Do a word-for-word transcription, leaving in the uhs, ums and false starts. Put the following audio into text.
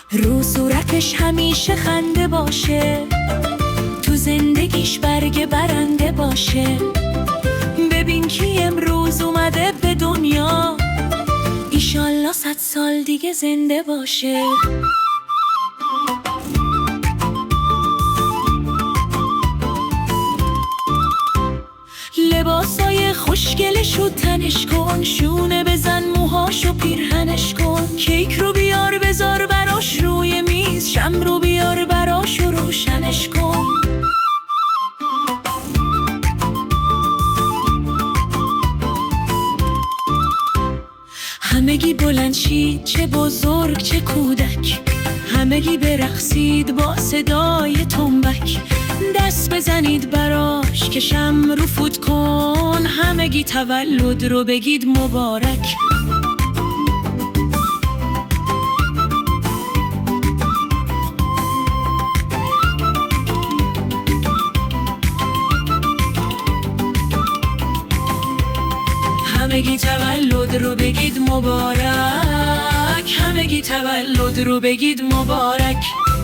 رو صورتش همیشه خنده باشه، تو زندگیش برگ برنده باشه. ببین کی امروز اومده به دنیا، ایشالله صد سال دیگه زنده باشه. لباسای خوشگلشو تنش کن، شونه بزن موهاشو پیرهنش کن. کیک رو بیار بذار براش روی میز، شم رو بیار براش و روشنش کن. همگی بلند شید، چه بزرگ چه کودک، همگی برقصید با صدای تنبک. دست بزنید براش که شم رو فوت کن، همگی تولد رو بگید مبارک. همگی تولد رو بگید مبارک، همگی تولد رو بگید مبارک.